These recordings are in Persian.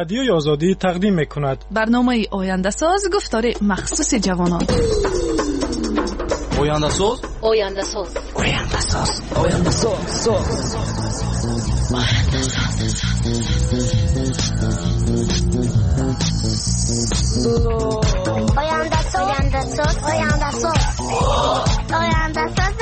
رادیوی آزادی تقدیم می‌کند. برنامه آینده ساز گفتار مخصوص جوانان. آینده ساز آینده ساز آینده ساز آینده ساز آینده ساز آینده ساز آینده ساز آینده ساز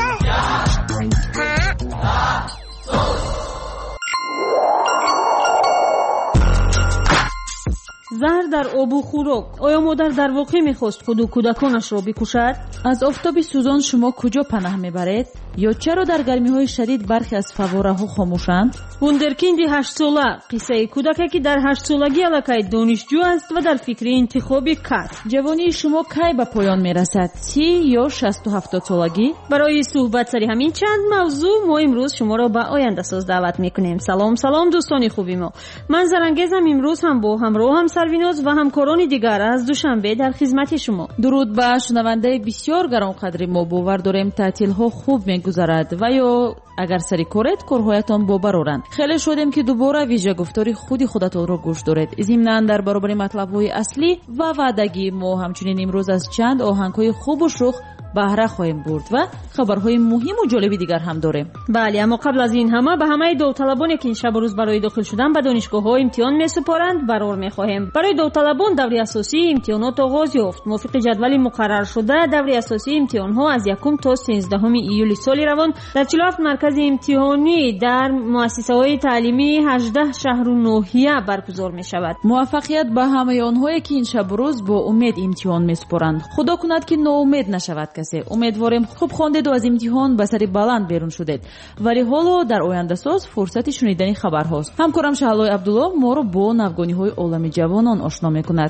زهر در آب و خوراک. آیا مادر در واقع میخواست خود و کودکانش را بکشد؟ از آفتاب سوزان شما کجا پناه میبرید؟ یا چرا در گرمی‌های شدید برخی از فواره‌ها خاموشند؟ وندرکیند 8 ساله، قصه کودکی که در 8 سالگی الکی دانشجو است و در فکر انتخاب کار. جوانی شما کی به پایان میرسد؟ 30 یا 60 و 70 سالگی؟ برای صحبت سر همین چند موضوع ما امروز شما را به آینده ساز دعوت میکنیم. سلام دوستان خوبی ما. من زرنگیزم، امروز هم با همراهم سرویناز و همکاران دیگر از دوشنبه در خدمت شما. درود به شنونده بسیار گرانقدر ما. باور داریم تعطیل‌ها خوب میگذرد و یا اگر سری کارهایتان بابرورند. خیلی شدیم که دوباره ویژه گفتاری خودتان را گوش دارید. ضمناً در برابر مطلب‌های اصلی و وعدگی ما همچنین امروز از چند آهنگ‌های خوب و شوخ بهره خواهیم برد و خبرهای مهم و جالبی دیگر هم داریم. بله، اما قبل از این همه به همه داوطلبانی که این شب و روز برای داخل شدن به دانشگاه‌ها امتحان می‌سپارند برار می‌خواهیم. برای داوطلبان دوره اساسی امتحانات آغاز یافت. موافق جدول مقرر شده دوره اساسی امتحان‌ها از 1 تا 13 ایول سال روان در 47 مرکز امتحانی در مؤسسه‌های تعلیمی 18 شهر و ناحیه برگزار می‌شود. موفقیت به همه آنهایی که این شب و روز با امید امتحان می‌سپارند. خدا کند که ناامید نشود. امیدواریم خوب خواندید و از امتحان به سر بلند بیرون شدید. ولی حالا در آینده ساز فرصت شنیدن خبرهاست. همکارم شهلای عبدالله ما رو با نوگانی‌های عالم جوانان آشنا می‌کند.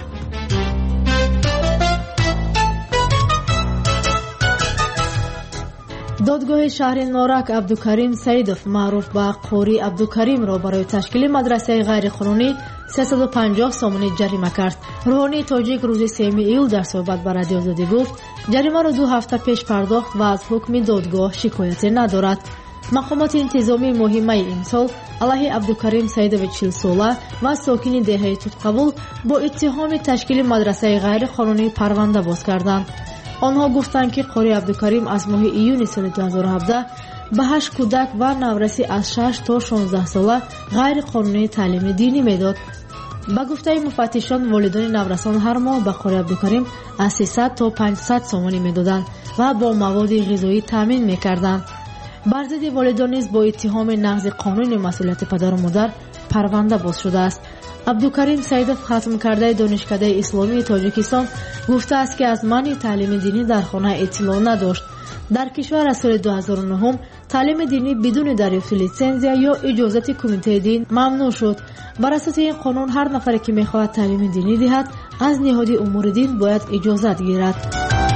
دادگاه شهر نارک عبدالکریم سیدов معروف به قاری عبدالکریم را برای تشکیل مدرسه غیرقانونی 350 سومنی جریمه کرد. روحانی تاجیک روز 3 ایول در صحبت با رادیو آزادی گفت جریمه را 2 هفته پیش پرداخت و از حکم دادگاه شکایتی ندارد. مقامات انتظامی مهمه این سال علیه عبدالکریم سیدов 40 ساله و ساکن دهه توتقبول با اتهام تشکیل مدرسه غیرقانونی پرونده باز کردند. آنها گفتند که قاری عبدالکریم از ماه ایون سال 2017 به 8 کودک و نورسی از 6 تا 16 ساله غیر قانونی تعلیم دینی میداد. با گفته مفتشان والدین نورسان هر ماه به قاری عبدالکریم از 300 تا 500 سومنی میدادند و با مواد غذایی تامین میکردند. بر ضد والدین نیز با اتهام نقض قانون مسئولیت پدر و مادر پرونده باز شده است. عبدالکریم سیدов ختم کرده دانشکده اسلامی تاجیکستان گفته است که از منع تعلیم دینی در خانه اطلاع نداشت. در کشور از سال 2009 تعلیم دینی بدون دریافت لیسانس یا اجازت کمیته دین ممنوع شد. بر اساس این قانون هر نفری که میخواهد تعلیم دینی دهد از نهاد امور دین باید اجازت گیرد.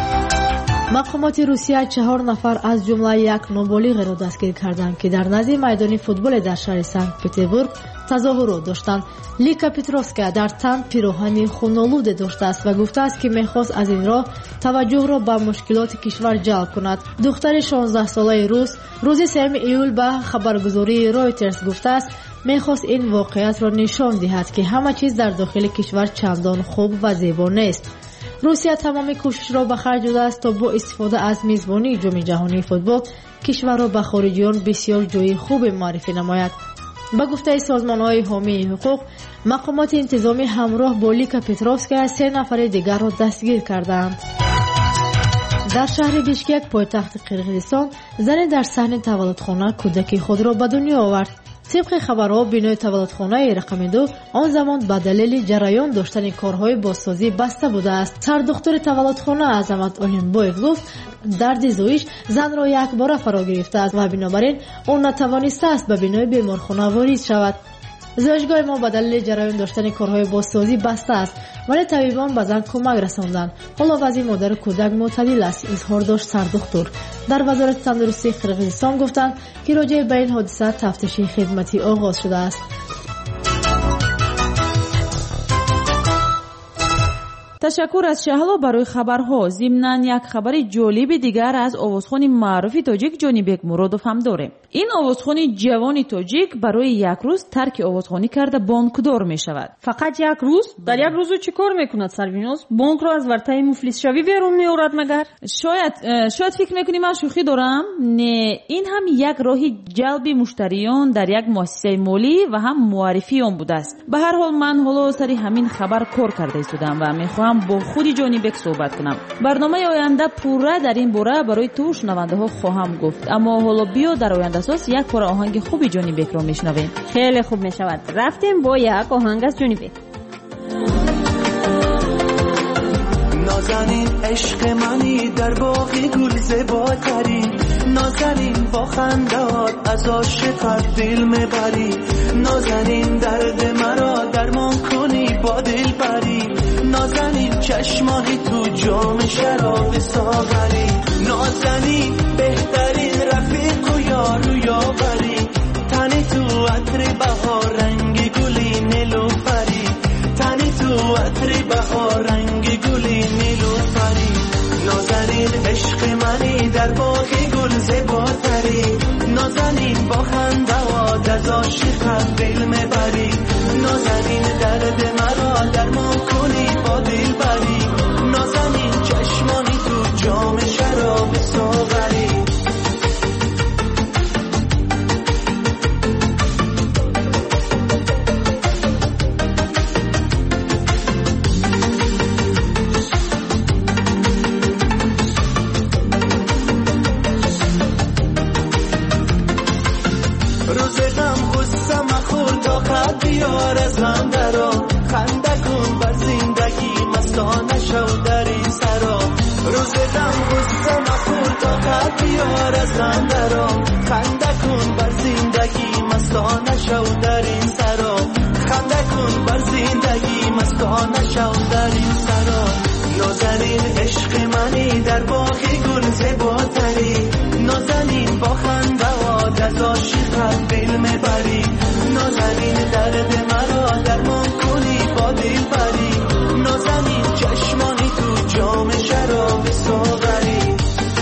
مقامات روسیه 4 نفر از جمله یک نابالغ را دستگیر کردند که در نزد میدان فوتبال در شهر سنت پترزبورگ تظاهرات داشتند. لیکا پتروفسکا در تن پیراهن خونالوده داشته است و گفته است که میخواست از این راه توجه را به مشکلات کشور جلب کند. دختر 16 ساله روز 3 ایول به خبرگزاری رایترز گفته است میخواست این واقعیت را نشان دهد که همه چیز در داخل کشور چندان خوب و زیبا نیست. روسیه تمام کوشش را به خرج داده است تا با استفاده از میزبانی جام جهانی فوتبال کشور را به خارجیان بسیار جای خوب معرفی نماید. با گفته سازمان‌های حامی حقوق، مقامات انتظامی همراه با لیکا پتروفسکا 3 نفر دیگر را دستگیر کردند. در شهر بیشکک پایتخت قرقیزستان زن در صحن تولدخانه کودک خود را به دنیا آورد. طبق خبرها بینای تولدخانه رقم 2 آن زمان به دلیل جریان داشتن کارهای بازسازی بسته بوده است. سردختر تولدخانه عظمت علمبایف گفت درد زایش زن را یک بار فرا گرفته است و بنابراین آن نتوانسته است به بینای بیمارخانه وارد شود. زایشگاه ما به دلیل جریان داشتن کارهای بازسازی بسته است ولی طبیبان به زن کمک رساندند. حالا وضع مادر کودک معتدل است، اظهار داشت سردختر. در وزارت تندرستی قرقیزستان گفتند که راجع به این حادثه تفتیش خدمتی آغاز شده است. تشکر از شهلا برای خبرها. ضمناً یک خبر جالب دیگر از آوازخوان معروف تاجیک جانیبک مرادوف هم داریم. این آوازخوان جوان تاجیک برای یک روز ترک آوازخوانی کرده بانکدار می شود. فقط یک روز؟ در یک روز چی کار میکند سروینوس؟ بانک را از ورطه مفلس شوی بیرون میآورد مگر؟ شاید فکر میکنی من شوخی دارم. نه، این هم یک راهی جلب مشتریان در یک مؤسسه مالی و هم معرفی آن بوده است. به هر حال من حالا سر همین خبر کار کرده ایستادم و میخواهم با خود جانیبک صحبت کنم. برنامه آینده پوره در این باره برای تو شنونده ها خواهم گفت. اما حالا بیا در آینده اساس یک پاره آهنگ خوبی جانیبک را میشنویم. خیلی خوب میشود. رفتیم با یک آهنگ از جانیبک. نازنین عشق منی در باغ گل زیباتری، نازنین با خنده‌هات از عاشقت دل میبری، نازنین درد مرا درمان کنی با دل بری، نازنین چشمانی تو جام شراب ساغری، نازنین بهترین رفیق و یار و یاوری، تنی تو عطر بهار رنگ گلی نیلوفری، تنی تو عطر بهار رنگ گلی نیلوفری، نازنین عشق منی در باغ گل زیباتری، نازنین با خنده‌هات از عاشقت دل میبری، نازنین درد مرا درمان کنی با دل بری، نازنین چشمانی تو جام شراب ساغری. بیار از من درا خنده کن بر زندگی مستانه شو در این سرا، روز دم غصه مخور طاقت بیار از من درا خنده کن بر زندگی مستانه شو در این سرا، خنده کن بر زندگی مستانه شو در این سرا، نازنین عشق منی در باغ گل زیباتری، نازنین با خنده‌هات از عاشقت دل میبری، نازنین درد مرا درمان کنی با دل بری، نازنین چشمانی تو جام شراب ساغری.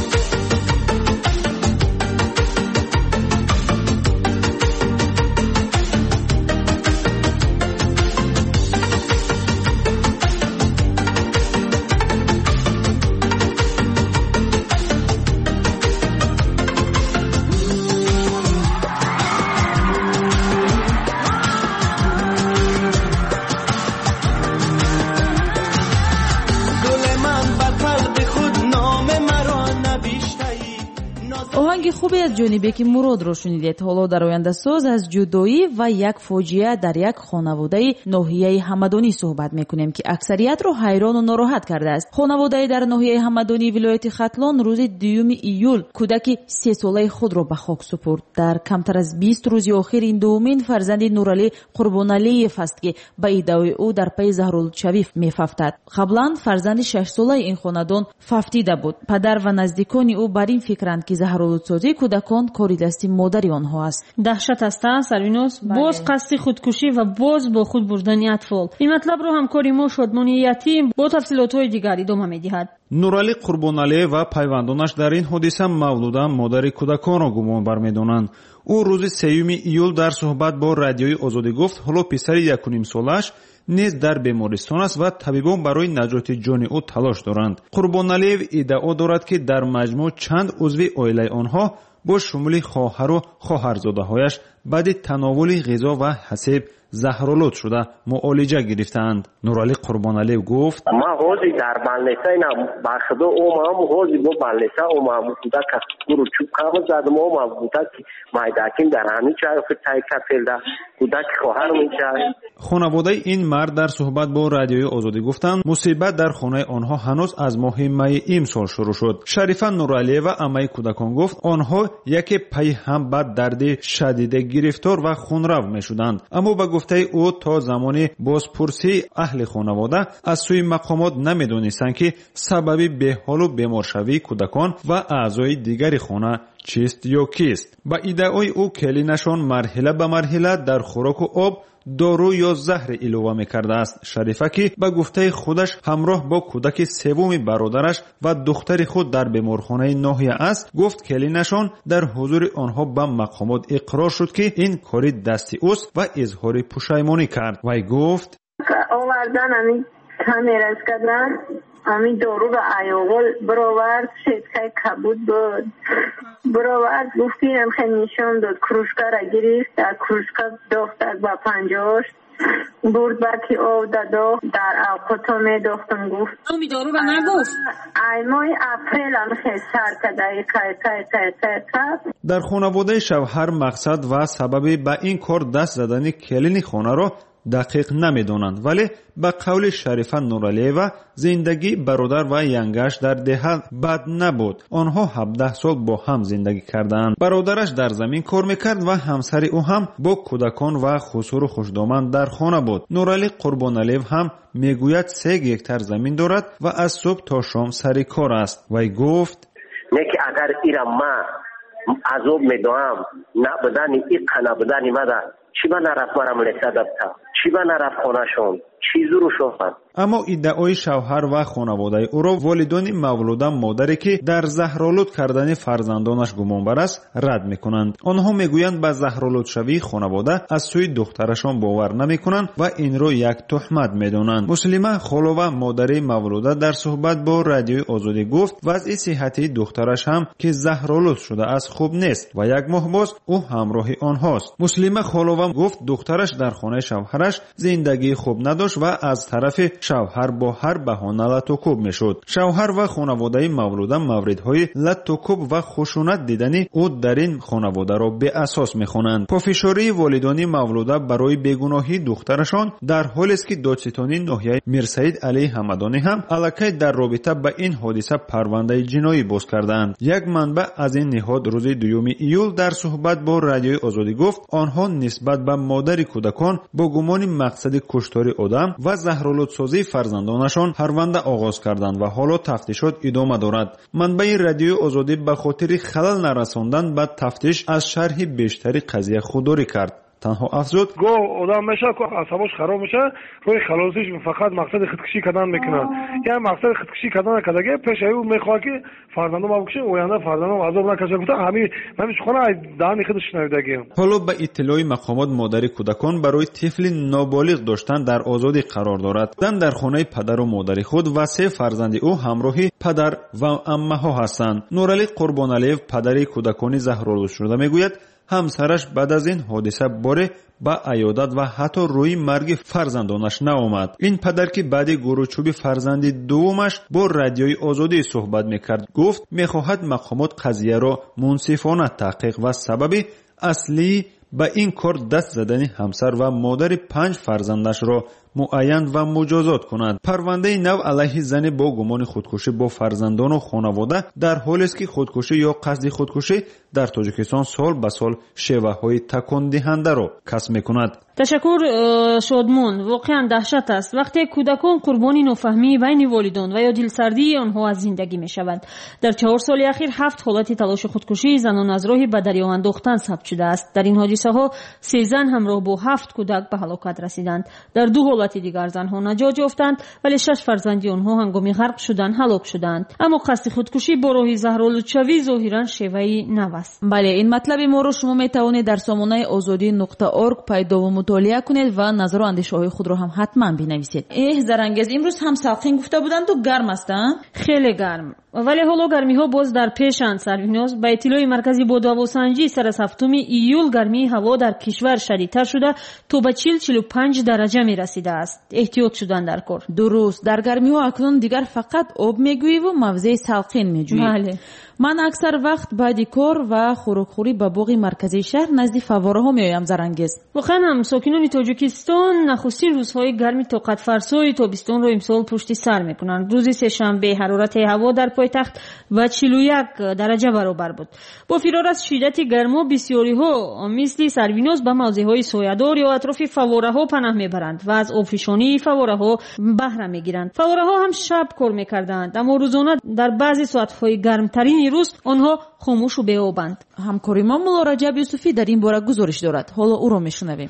آهنگ خوبی از جانیبک مراد رو شنیدید. حالا در آینده ساز از جدایی و یک فاجعه در یک خانواده ناحیه همدانی صحبت میکنیم که اکثریت رو حیران و ناراحت کرده است. خانواده در ناحیه همدانی ولایت ختلان روز 2 ایول کودک 3 ساله خود را به خاک سپرد. در کمتر از 20 روز آخر این دومین فرزند نورعلی قربانعلیف است که به ادعای او در پی زهرالشویف میففتد. قبلا فرزند 6 ساله این خاندان ففتیده بود. پدر و نزدیکان او بر این فکرند که زهرالودسازی کودکان کاری دستی مادری آنها است. دهشت است سروینوس. باز قصد خودکشی و باز با خود بردن اطفال. این مطلب رو همکاری ما شادمانی یتیم با تفصیلات‌های دیگر ادامه می‌دهد. نورعلی قурбоналиев ва пайвандонаш дар ин ҳодиса мавлуда модари кӯдаконро гумон бармедонанд. ӯ рӯзи 3 июл дар суҳбат бо радиои озодӣ гуфт ҳоло писари 1.5 солаш низ дар бемористон аст ва табибон барои наҷоти ҷони ӯ талош доранд. қурбоналиев иддао дорад ки дар маҷмӯъ чанд узви оилаи онҳо бо шумули хоҳару хоҳарзодаҳояш баъди тановули ғизо ва ҳасеб заҳролуд шуда муолиҷа гирифтаанд. нуралӣ қурбоналиев гуфт: ман ҳози дар балнеса инам ба худо омам ҳози бо балнеса омам кӯдака гуру чӯб қабз задам омам кӯдаки майдакин дар ҳамин чай тай кафелда кӯдаки хоҳар мечай. хонаводаи ин мард дар суҳбат бо радиои озодӣ гуфтанд мусибат дар хонаи онҳо ҳанӯз аз моҳи майи имсол шурӯъ шуд. шарифа нуралиева амаи кӯдакон гуфт онҳо яке пайи ҳам ба дарди шадида гирифтор ва хунрав мешуданд. аммо ба гуфтаи ӯ то замони бозпурсии аҳли хонавода аз сӯи мақомот намедонистанд ки сабаби беҳолу беморшавии кӯдакон ва аъзои дигари хона чист ё кист. ба иддаои ӯ келинашон марҳила ба марҳила дар хӯроку об дору ё заҳре илова мекарда аст. Шарифа ки ба гуфтаи худаш ҳамроҳ бо кӯдаки севуми бародараш ва духтари худ дар беморхонаи ноҳия аст, гуфт келинашон дар ҳузури онҳо ба мақомот иқрор шуд ки ин кори дасти уст ва изҳори пушаймонӣ кард. Вай гуфт: овардан ами камерас кардан, ами доруро аёвол бировард, шеткаи кабуд буд, бировард гуфтинам хеле нишон дод, кружкара гирифт, дар кружка дохтад ба панҷош бурд баки ов дадо, дар авқото медохтам. гуфт ами доруро нагуфт. ай моҳи апрел ам хел сар кадаи кай. дар хонаводаи шавҳар мақсад ва сабаби ба ин кор даст задани келини хонаро дақиқ намедонанд, вале ба қавли Шарифа Нуралиева зиндагии бародар ва янгаш дар деҳа бад набуд. онҳо 17 сол бо ҳам зиндагӣ кардаанд. бародараш дар замин кор мекард ва ҳамсари ӯ ҳам бо кӯдакон ва хусуру хушдоман дар хона буд. Нуралӣ Қурбоналиев ҳам мегӯяд 3 гектар замин дорад ва аз субҳ то шом сари кор аст. Вай гуфт: неки агар ира ма азоб медоам набудани иқа набудани мада чӣ ба нарафт марам леса дабта, чӣ ба нарафт хонашон, чӣ зуру шофанд. аммо иддаои шавҳар ва хонаводаи ӯро волидони мавлуда модаре ки дар заҳролуд кардани фарзандонаш гумонбар аст рад мекунанд. онҳо мегӯянд ба заҳролудшавии хонавода аз сӯи духтарашон бовар намекунанд ва инро як тӯҳмат медонанд. муслима холова модари мавлуда дар суҳбат бо радиои Озодӣ гуфт вазъи сиҳатии духтараш ҳам ки заҳролуд шудааст хуб нест ва як моҳ боз ӯ ҳамроҳи онҳост. муслима холова гуфт духтараш дар хонаи шавҳараш зиндагии хуб надошт ва аз тарафи шавҳар бо ҳар баҳона латукуб мешуд. шавҳар ва хонаводаи мавлуда мавридҳои латукуб ва хушунат дидани ӯ дар ин хонаводаро беасос мехонанд. пофишории волидони мавлуда барои бегуноҳии духтарашон дар ҳолест ки додситони ноҳияи Мирсаид Алии Ҳамадонӣ ҳам аллакай дар робита ба ин ҳодиса парвандаи ҷиноӣ боз карданд. як манбаъ аз ин ниҳод рӯзи 2 июл дар суҳбат бо радиои Озодӣ гуфт онҳо нисбат ба модари кӯдакон бо гумони мақсади куштори одам ва заҳролудсозии фарзандонашон парванда оғоз карданд ва ҳоло тафтишот идома дорад. манбаи радиои Озодӣ ба хотири халал нарасондан ба тафтиш аз шарҳи бештари қазия худдорӣ кард. танҳо афзуд: гоҳ одам мешавад ки асабош хароб мешавад, роҳи халосиш фақат мақсади худкушӣ кардан мекунад. яъне мақсади худкушӣ кардан кадаги пешаи ӯ мехоҳад ки фарзандон бакушад, оянда фарзандон азоб накашад. гуфта ҳамин шухона даҳани худаш шунавидагӣ. ҳоло ба иттилои мақомот модари кӯдакон барои тифли ноболиғ доштан дар озодӣ қарор дорад. зан дар хонаи падару модари худ ва 3 фарзанди ӯ ҳамроҳи падар ва аммаҳо ҳастанд. Нуралӣ Қурбоналиев падари кӯдакони заҳролудшуда мегӯяд ҳамсараш баъд аз ин ҳодиса боре ба аёдат ва ҳатто рӯи марги фарзандонаш наомад. ин падар ки баъди гурӯчӯби фарзанди дуввумаш бо радиои Озодӣ суҳбат мекард гуфт мехоҳад мақомот қазияро мунсифона таҳқиқ ва сабаби аслии ба ин кор даст задани ҳамсар ва модари 5 фарзандашро муайян ва муҷозот кунад. парвандаи нав алайҳи зане бо гумони худкушӣ бо фарзандону хонавода дар ҳолест ки худкушӣ ё қасди худкушӣ дар Тоҷикистон сол ба сол шеваҳои такондиҳандаро касб мекунад. ташаккур шодмон. воқеан даҳшат аст вақте кӯдакон қурбони нофаҳмии байни волидон ва ё дилсардии онҳо аз зиндагӣ мешаванд. дар 4 соли ахир 7 ҳолати талоши худкушии занон аз роҳи ба дарё андохтан сабт шудааст. дар ин ҳодисаҳо 3 зан ҳамроҳ бо 7 кӯдак ба ҳалокат расиданд. дар 2 ҳолати дигар занҳо наҷот ёфтанд, вале 6 фарзанди онҳо ҳангоми ғарқ шудан ҳалок шуданд. аммо қасди худкушӣ бо роҳи заҳролудшавӣ зоҳиран шеваи нав аст. бале ин матлаби моро шумо метавонед дар сомонаи озодӣ.орг пайдову мутолиа кунед ва назару андешаҳои худро ҳам ҳатман бинависед. зарангез, имрӯз ҳам салқин гуфта буданду гарм аст. хеле гарм, вале ҳоло гармиҳо боз дар пешанд. Сарвиноз, ба иттилои маркази бодҳавосанҷӣ сар аз 7 июл гармии ҳаво дар кишвар шадидтар шуда то ба 40-45 дараҷа мерасидааст. эҳтиёт шудан дар кор. дуруст, дар гармиҳо акнун дигар фақат об мегӯиву мавзеи салқин меҷӯӣ. бале, ман аксар вақт баъди кор ва хӯрокхӯрӣ ба боғи марказии шаҳр назди фаввораҳо меоям. Зарангез, воқеан ҳам сокинони Тоҷикистон нахустин рӯзҳои гарми тоқатфарсои тобистонро имсол пушти сар мекунанд. рӯзи сешанбе ҳарорати ҳаво дар пойтахт ба 41 дараҷа баробар буд. бо фирор аз шиддати гармо бисёриҳо мисли Сарвиноз ба мавзеъҳои соядор ё атрофи фаввораҳо панаҳ мебаранд ва аз обфишонии фаввораҳо баҳра мегиранд. фаввораҳо ҳам шаб кор мекарданд, аммо рӯзона дар баъзе соатҳои гармтарини рӯз онҳо хомӯшу беобанд. ҳамкори мо Мулло Раҷаб Юсуфӣ дар ин бора гузориш дорад. ҳоло ӯро мешунавем.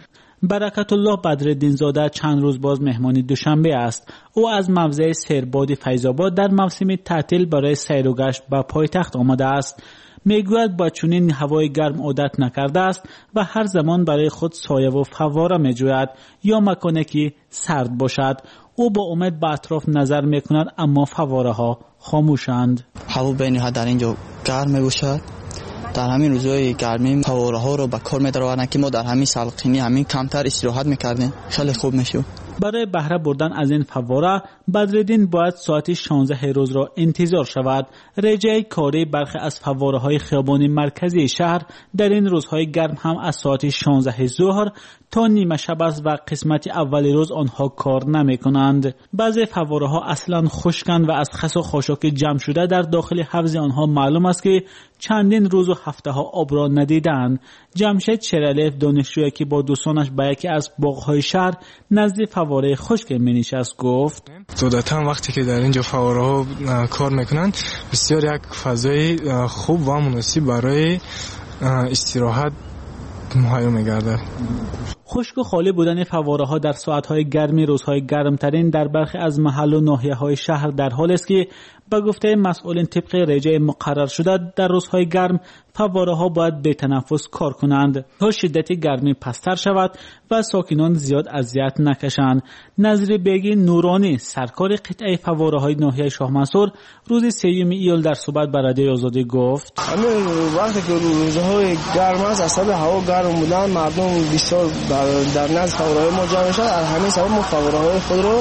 برکت الله بدرالدین زاده چند روز باز مهمان دوشنبه است. او از موضع سیرباد فیض‌آباد در موسم تعطیل برای سیر و گشت به پایتخت آمده است. میگوید با چنین هوای گرم عادت نکرده است و هر زمان برای خود سایه و فواره میجوید یا مکانی که سرد باشد. او با امید به اطراف نظر میکند اما فواره ها خاموشند. هوا بین‌النهاد در اینجا گرم میباشد. در همین روزهای گرمی فواره ها رو به کار می‌دارند که ما در همین سالخینی همین کمتر استراحت میکردیم. خیلی خوب میشد. برای بهره بردن از این فواره بدرالدین باید ساعت 16 روز را انتظار شود. رجای کاری برخی از فواره‌های خیابانی مرکزی شهر در این روزهای گرم هم از ساعت 16 ظهر تا نیمه شب است و قسمت اول روز آنها کار نمی‌کنند. بعضی فواره‌ها اصلاً خشکند و از خس و خاشاک جمع شده در داخل حوض آنها معلوم است که چندین روز و هفته‌ها آب را ندیدند. جمشید شیرعلیف دانشجویی که با دوستانش به یکی از باغ‌های شهر نزد فواره خشک می‌نشست گفت: عادتاً وقتی که در اینجا فواره‌ها کار می‌کنند بسیار یک فضای خوب و مناسب برای استراحت مهیا می‌گردد. خشک و خالی بودن فواره‌ها در ساعت‌های گرمی روزهای گرمترین در برخی از محل و ناحیه‌های شهر در حال است که به گفته مسئولین طبق رجع مقرر شده در روزهای گرم فواره‌ها باید به تنفس کار کنند تا شدت گرمی پستر شود و ساکنان زیاد اذیت نکشند. نظری بیگی نورانی سرکار قطعه فواره‌های ناحیه شاه منصور روز 3 ایول در صحبت با رادیوی آزادی گفت: وقتی که روزهای گرم است اصلا هوا گرم بودن مردم بسیار در نزد فواره‌های ما جمع میشن. از همین سبب ما فواره‌های خود رو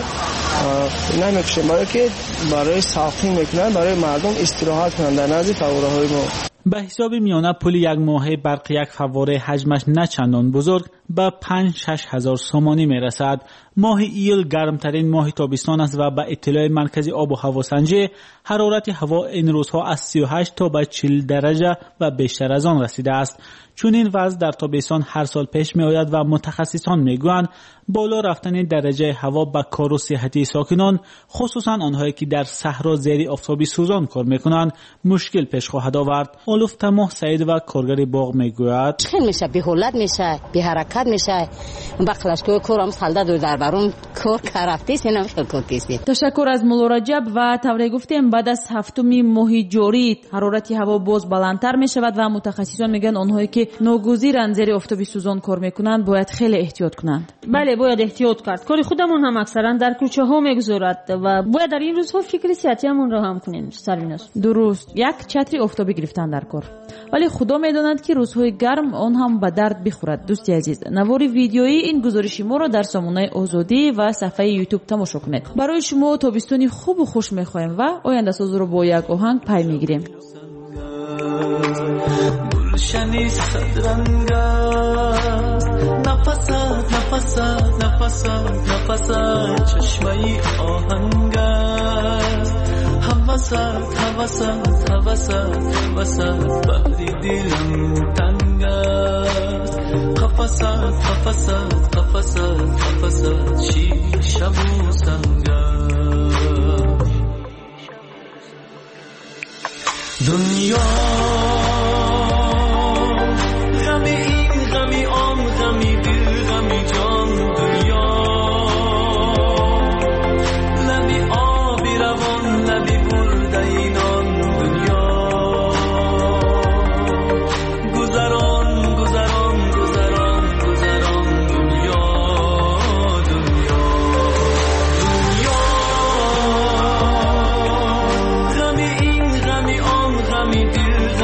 نمیکشیم برای ساخن میکنن برای مردم استراحت کنند در نزد فواره‌های ما. به حساب میانه پول یک ماهه برق یک فواره حجمش نه چندان بزرگ به 5-6 هزار سومانی میرسد. ماه ایول گرمترین ماه تابستان است و به اطلاع مرکز آب و هوا سنجی حرارت هوا این روزها از 38 تا به 40 درجه و بیشتر از آن رسیده است. چون این وضع در تابستان هر سال پیش می آید و متخصصان میگویند بالا رفتن درجه هوا به کار و صحت ساکنان خصوصا آنهایی که در صحرا زیر آفتابی سوزان کار میکنند مشکل پیش خواهد آورد. اولوف تماه سعید و کارگر باغ میگوید: خیلی میشه بی حالت میشه بی حرکت میشه بخلاش که کارم سالده دو در برون کار کرفتی سینم خیلی کارتیستی. تشکر از مولا رجب و طوری گفتیم بعد از هفتم ماه جاری حرارت هوا باز بلندتر میشود و متخصصان میگن آنهایی که ناگزیرن زیر آفتابی سوزان کار میکنند باید خیلی احتیاط کنند. بله باید احتیاط کرد. کار خودمون هم اکثرا در کوچه ها میگذارد و باید در این روزها فکر صحتیمون را هم کنیم. سرویناس درست یک چتری آفتابی گرفتن در کار، ولی خدا میداند که روزهای گرم آن هم به درد بخورد. دوستی عزیز نوار ویدیویی این گزارش ما را در سامانه آزادی و صفحه یوتیوب تماشا کنید. برای شما تابستانی خوب و خوش میخوایم و آینده ساز رو با یک آهنگ پی میگیریم. گلشنی صدرنگ نفسات نفسات نفسات نفسات چشمه آهنگ حواسات حواسات حواسات حواسات بحری دلم تنگ قفسات قفسات قفسات قفسات شیشه و سنگ دنیا غمی این غمی آن غمی دل غمی جان دنیا لبی آبی روان لبی برده اینان دنیا گذران گذران گذران گذران دنیا دنیا دنیا غمی این غمی آن غمی دل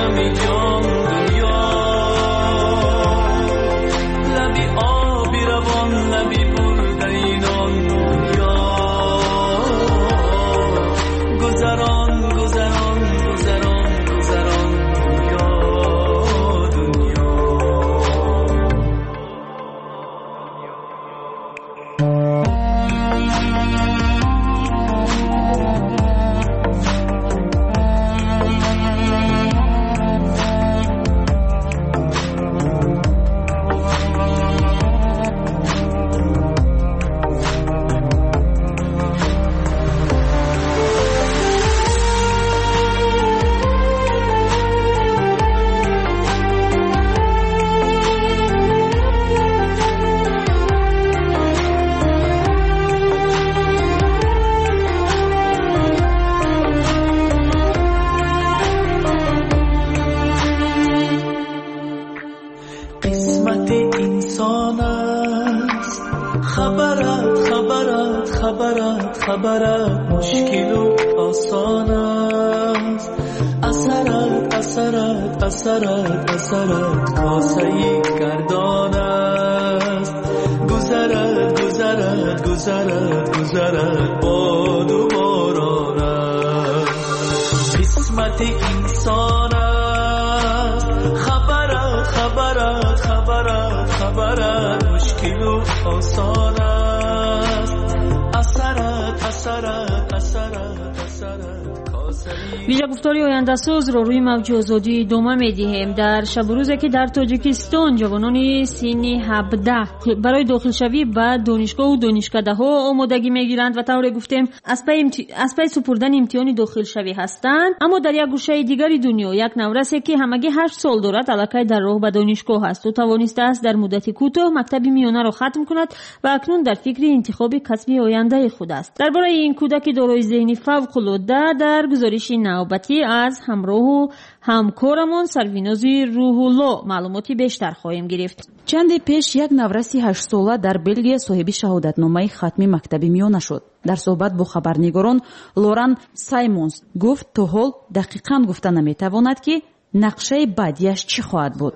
خبرت مشکل و آسان است. اثرت اثرت اثرت اثرت کاسه گردان است. گذرت گذرت گذرت گذرت باد و باران است. قسمت انسان است. خبرت خبرت خبرت خبرت مشکل و آسان است. اثرت اثرت اثرت اثرت ویژه گفتاری آینده ساز را روی موج آزادی ادامه می‌دهیم. در شب و روزی که در تاجیکستان جوانان سن 17 برای داخل شوی به دانشگاه و دانشکده‌ها آمادگی می‌گیرند و طور گفتیم از پی سپردن امتحان داخل شوی هستند، اما در یک گوشه دیگری دنیا یک نورسی که همگی 8 سال دارد الکی در راه به دانشگاه است و توانسته است در مدت کوتاه مکتب میانه را ختم کند و اکنون در فکر انتخاب کسب آینده خود است. درباره این کودک دارای ذهن فوق‌العاده در گزارش نوبتی از همراه و همکارمان سرویناز روح‌الله معلوماتی بیشتر خواهیم گرفت. چندی پیش یک نورسی 8 ساله در بلژیک صاحب شهادتنامه ختمی مکتب میانه شد. در صحبت با خبرنگاران لوران سایمونز گفت تا حال دقیقاً گفته نمیتواند که نقشه بعدیش چی خواهد بود.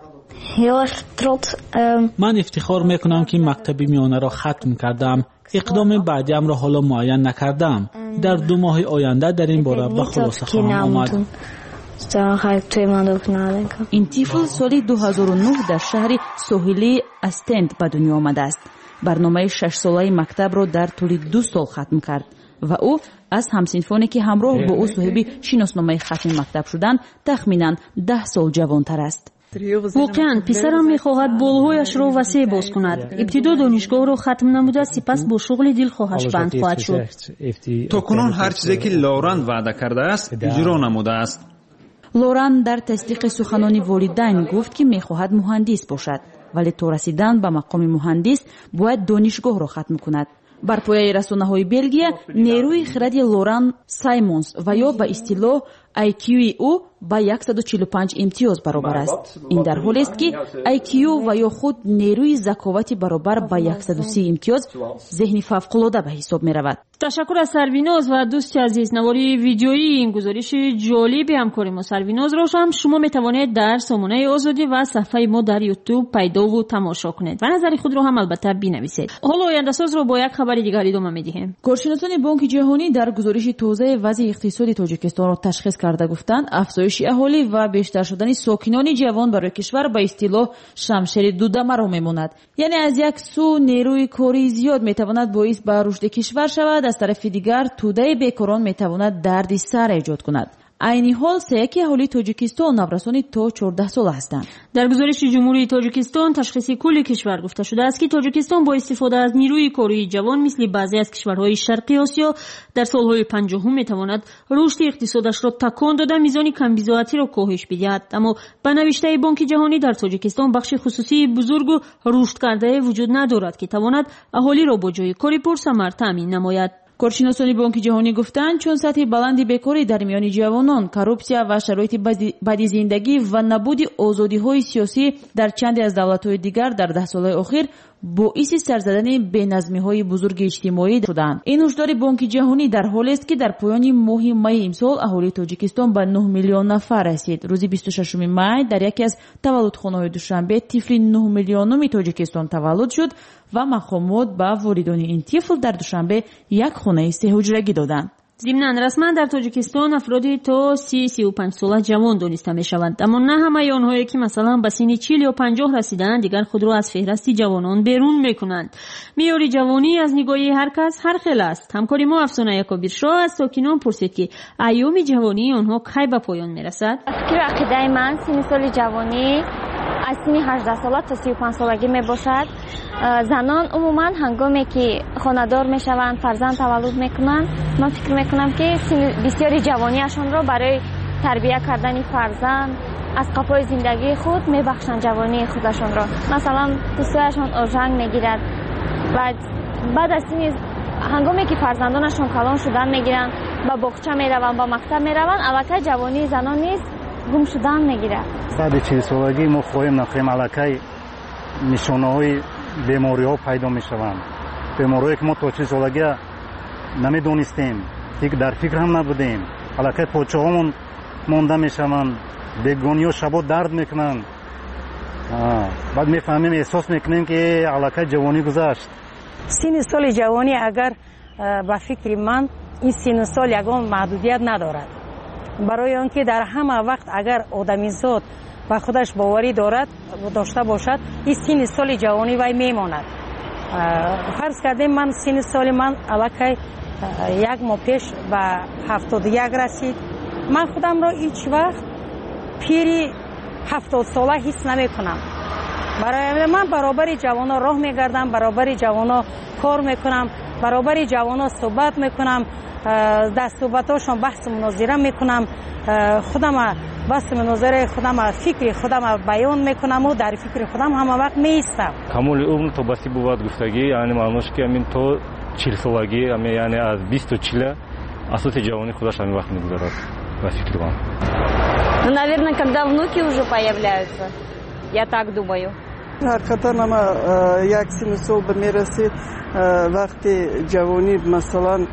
من افتخار میکنم که مکتب میانه را ختم کردم. اقدام بعدیم را حالا معین نکردم. در 2 ماه آینده در این باره به خلاصه خواهم آمد. این طفل سال 2009 در شهر ساحلی استند به دنیا آمده است. برنامه 6 ساله مکتب را در طول 2 سال ختم کرد و او از همسنفانی که همراه با او صاحب شناسنامه ختم مکتب شدند تخمینا 10 سال جوانتر است. واقعا پسرم میخواهد بالهایش را وسیع باز کند. ابتدا دانشگاه را ختم نموده سپس با شغل دلخواهش بند خواهد شد. تا کنون هر چیزی که لوران وعده کرده است اجرا نموده است. لوران در تصدیق سخنان والدین گفت که میخواهد مهندس باشد، ولی تا رسیدن به مقام مهندس باید دانشگاه را ختم کند. بر پایه رسانه‌های بلژیک نیروی خردی لوران سایمونز و یا به اصطلاح IQ او با 145 امتیاز برابر است. این در حالی است که IQ و یا خود نیروی ذکاوت برابر با 130 امتیاز ذهن فوق‌العاده به حساب می رود. تشکر از سرویناز و دوست عزیز. نواری ویدیویی این گزارش جالب همکار ما سرویناز را هم شما می توانید در سامانه آزادی و صفحه ما در یوتیوب پیدا و تماشا کنید و نظر خود را هم البته بنویسید. حالا آینده ساز را با یک خبر دیگر ادامه می‌دهیم. کارشناسان بانک جهانی در گزارش تازه وضع اقتصادی تاجیکستان را تشخیص کرده گفتند افزایش اهالی و بیشتر شدن ساکنان جوان برای کشور به اصطلاح شمشیر دودمه را میماند. یعنی از یک سو نیروی کاری زیاد میتواند باعث به رشد کشور شود، از طرف دیگر توده بیکاران میتواند دردی سر ایجاد کند. عین حال سیاکی اهالی تاجیکستان نورسانی تا 14 سال هستند. در گزارش جمهوری تاجیکستان تشخیص کل کشور گفته شده است که تاجیکستان با استفاده از نیروی کاری جوان مثل بعضی از کشورهای شرقی آسیا در سالهای 50 میتواند رشد اقتصادش را تکان داده میزان کمبزاعتی را کاهش بدهد. اما به نوشته بانک جهانی در تاجیکستان بخش خصوصی بزرگ و رشد کرده وجود ندارد که تواند اهالی را با جای کاری پرثمر تامین نماید. کارشناسان بانک جهانی گفتند چون سطح بلند بیکاری در میان جوانان، کورپسیا و شرایط بدی زندگی و نبود آزادی‌های سیاسی در چندی از دولت‌های دیگر در 10 سال اخیر باعث سر زدن بی‌نظمی‌های بزرگ اجتماعی شدند. این هشدار بانک جهانی در حالی است که در پایان ماه می امسال اهالی تاجیکستان به 9 میلیون نفر رسید. روز 26 می در یکی از تولدخانه‌های دوشنبه طفل 9 میلیونم تاجیکستان تولد شد و مقامات به والدین این طفل در دوشنبه یک خانه 3 حجرگی دادند. ضمناً رسما در تاجیکستان افرادی تا 30-35 ساله جوان دانسته می‌شوند، اما نه همه آنهایی که مثلا به سن 40 یا 50 رسیدند دیگر خود را از فهرست جوانان بیرون می‌کنند. معیار جوانی از نگاه هر کس هر خیل است. همکار ما افسانه یکابیرشاه از ساکنان پرسید که ایام جوانی آنها کی به پایان می‌رسد. فکر عقیده من سن سال جوانی از سن 18 ساله تا 35 سالگی میباشد. زنان عموما هنگامی که خانه‌دار میشوند، فرزند تولد میکنند، من فکر میکنم که سن بسیاری جوانیشان را برای تربیت کردن فرزند از قفای زندگی خود میبخشند. جوانی خودشان را مثلا پسرشان اورژنگ میگیرد و بعد از سن هنگامی که فرزندانشان کلان شدن میگیرند، به باغچه میروند، به مکتب میروند، البته جوانی زنان نیست گم شدن میگیرد. بعد 40 سالگی ما خواهیم نخواهیم الکی نشانه های بیماری ها پیدا می شوند. بیماری که ما تا 40 سالگی نمیدونستیم، در فکر هم نبودیم. علاقه پوچه‌هامون مونده میشوند، بیگانگی و شبا درد میکنند. بعد میفهمیم، احساس میکنیم که علاقه جوانی گذشت. سن سال جوانی اگر به فکر من این سن سال یگان محدودیت ندارد، برای آنکه در همه وقت اگر آدمیزاد به خودش باوری داشته باشد، این سن سال جوانی وی میماند. فرض کردیم من سن سال من علاقه یک ماه پیش به 71 رسید. من خودم را هیچ وقت پیری 70 ساله حس نمی کنم. برای من برابر جوانا راه میگردم، برابر جوانا کار میکنم، برابر جوانا صحبت میکنم، در صحبتاشون بحث مناظره میکنم، خودم بحث مناظره خودم فکر خودم بیان میکنم و در فکر خودم همه وقت میستم. کمال عمر تو بسی بود گفتگی، یعنی معلومش که همین تو 40 سالگی، یعنی از 20 تا 40 اساس جوانی خودش همین وقت میگذارد و فکر کنم. Ну, наверное, когда внуки уже появляются, я так думаю. حقیقتا ما یک سن سال به میرسید وقتی جوانی مثلا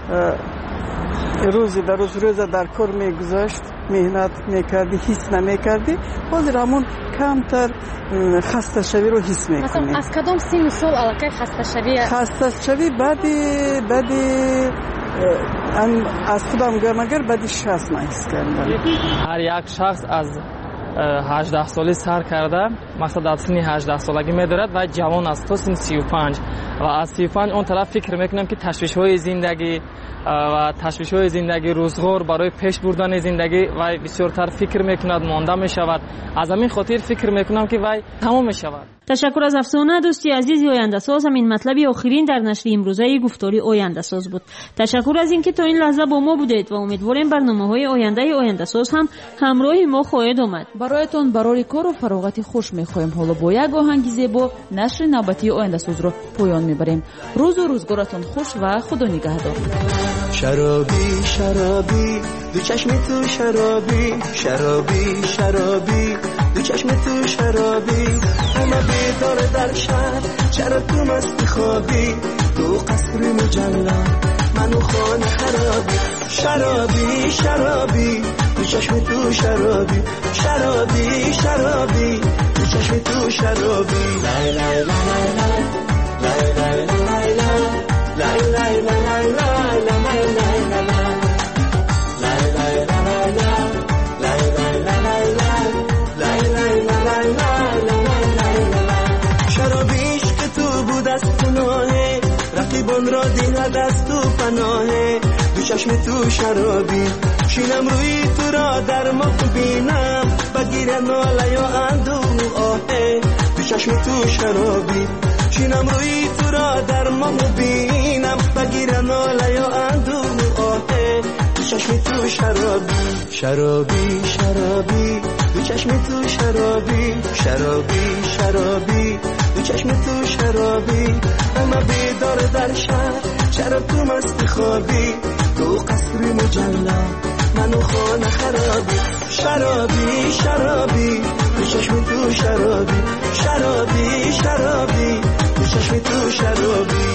روزی در روز در کار میگذاشت، مهنت میکردی، حس نمیکردی، حاضر همون کمتر خسته شوی رو حس میکنی. مثلا از کدام سن سال علاقه خسته شوی بعدی از خودم گم اگر بعدی 60 نحس کردم. هر یک شخص از 18 سالی سر کرده، مقصد از سن 18 سالگی میدارد و جوان است تا سن 35 و از 35 اون طرف فکر میکنم که تشویش‌های زندگی و تشویش‌های زندگی، روزگار برای پیش بردن زندگی و بسیارتر فکر میکند، مانده میشود. از همین خاطر فکر میکنم که وای تمام میشود. تشکر از افسانه دوستی عزیز آینده ساز. همین مطلبی آخرین در نشر امروزه گفتاری آینده ساز بود. تشکر از اینکه تا این لحظه با ما بودید و امیدواریم برنامه‌های آینده ساز هم همراه ما خواهید آمد. برایتان برای کار و فراغت خوش می‌خواهیم. حالا با یک آهنگ زیبا نشر نوبتی آینده ساز رو پایان می‌بریم. روز و روزگارتان خوش و خدا نگهدار. شرابی شرابی دو چشم تو شرابی شرابی شرابی دو چشم تو شرابی همه بیدار در شهر چرا تو مستی خوابی تو قصر مجلل منو خانه خرابی شرابی شرابی دو چشم تو شرابی شرابی شرابی دو چشم تو شرابی لای لای لای لای لای لای لای لای لای لای شرابیش که تو بود از پناهه رقیبان را دیند از تو پناهه دو چشم تو شرابی شینم روی تو را در مخ بینم بگیر ناله یا اندوه آهه دو چشم تو شرابی شینم روی تو را در مخ بینم بگیر ناله یا اندوه آهه دو چشم تو شرابی شرابی شرابی دو چشم تو شرابی شرابی شرابی دو چشم تو شرابی همه بیدار در شهر چرا تو مستی خوابی تو قصر مجلل منو خانه خرابی شرابی شرابی دو چشم تو شرابی شرابی شرابی دو چشم تو شرابی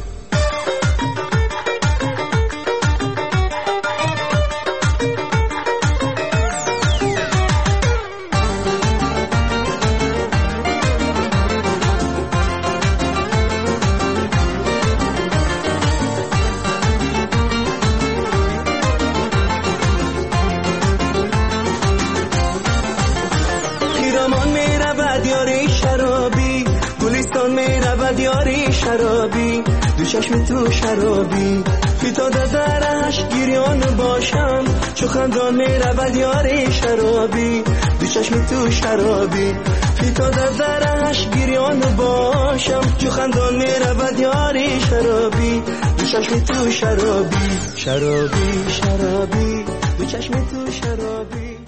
شرابی دو چشم تو شرابی فیتا درش گریان باشم چو خندان می رود یاری شرابی دو چشم تو شرابی فیتا درش گریان باشم چو خندان می رود یاری شرابی دو چشم تو شرابی شرابی شرابی دو چشم تو شرابی